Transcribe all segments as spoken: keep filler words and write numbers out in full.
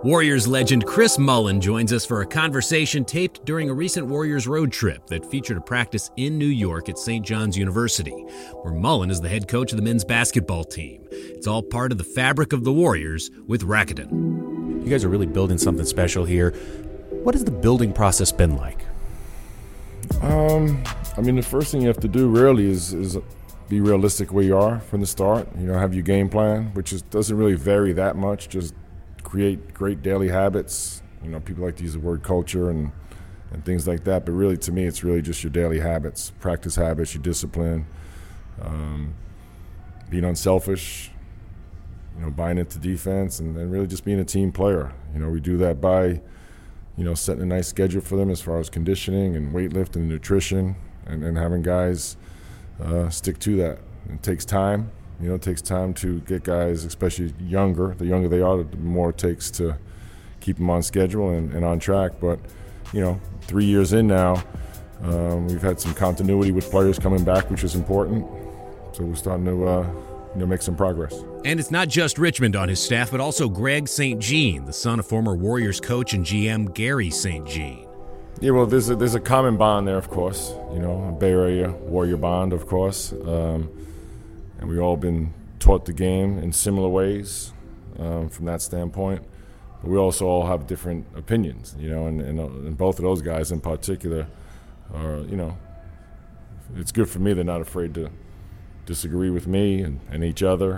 Warriors legend Chris Mullin joins us for a conversation taped during a recent Warriors road trip that featured a practice in New York at Saint John's University, where Mullin is the head coach of the men's basketball team. It's all part of the fabric of the Warriors with Rakuten. You guys are really building something special here. What has the building process been like? Um, I mean, the first thing you have to do really is, is be realistic where you are from the start. You know, have your game plan, which is, doesn't really vary that much. Just create great daily habits. You know, people like to use the word culture and, and things like that, but really to me it's really just your daily habits, practice habits, your discipline, um, being unselfish, you know, buying into defense, and, and really just being a team player. You know, we do that by, you know, setting a nice schedule for them as far as conditioning and weightlifting and nutrition, and, and having guys uh, stick to that. It takes time. You know, it takes time to get guys, especially younger. The younger they are, the more it takes to keep them on schedule and, and on track. But, you know, three years in now, um, we've had some continuity with players coming back, which is important. So we're starting to, uh, you know, make some progress. And it's not just Richmond on his staff, but also Greg Saint Jean, the son of former Warriors coach and G M Gary Saint Jean. Yeah, well, there's a, there's a common bond there, of course. You know, a Bay Area Warrior bond, of course. Um, And we've all been taught the game in similar ways um, from that standpoint. But we also all have different opinions, you know, and, and, and both of those guys in particular are, you know, it's good for me they're not afraid to disagree with me and, and each other.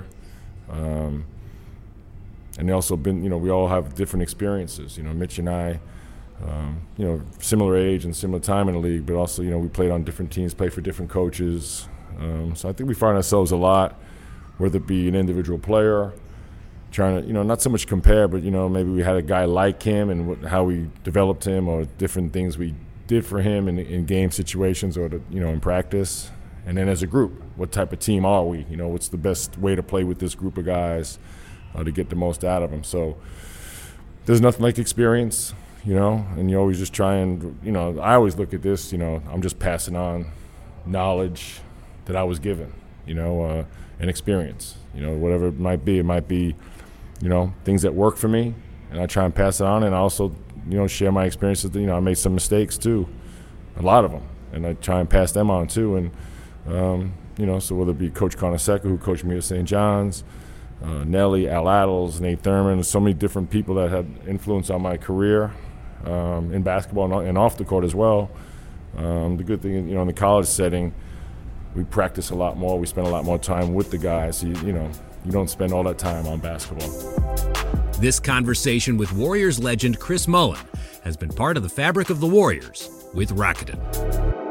Um, and they also been, you know, we all have different experiences. You know, Mitch and I, um, you know, similar age and similar time in the league, but also, you know, we played on different teams, played for different coaches. Um, so I think we find ourselves a lot, whether it be an individual player, trying to, you know, not so much compare, but, you know, maybe we had a guy like him and what, how we developed him, or different things we did for him in, in game situations, or, to, you know, in practice. And then as a group, what type of team are we? You know, what's the best way to play with this group of guys uh, to get the most out of them? So there's nothing like experience, you know, and you always just try and, you know, I always look at this, you know, I'm just passing on knowledge that I was given, you know, uh, and experience, you know, whatever it might be. It might be, you know, things that work for me, and I try and pass it on, and I also, you know, share my experiences. You know, I made some mistakes too, a lot of them, and I try and pass them on too. And, um, you know, so whether it be Coach Carnesecca, who coached me at Saint John's, uh, Nelly, Al Attles, Nate Thurman, so many different people that had influence on my career um, in basketball and off the court as well. Um, the good thing, you know, in the college setting, we practice a lot more. We spend a lot more time with the guys. So you, you know, you don't spend all that time on basketball. This conversation with Warriors legend Chris Mullin has been part of the fabric of the Warriors with Rakuten.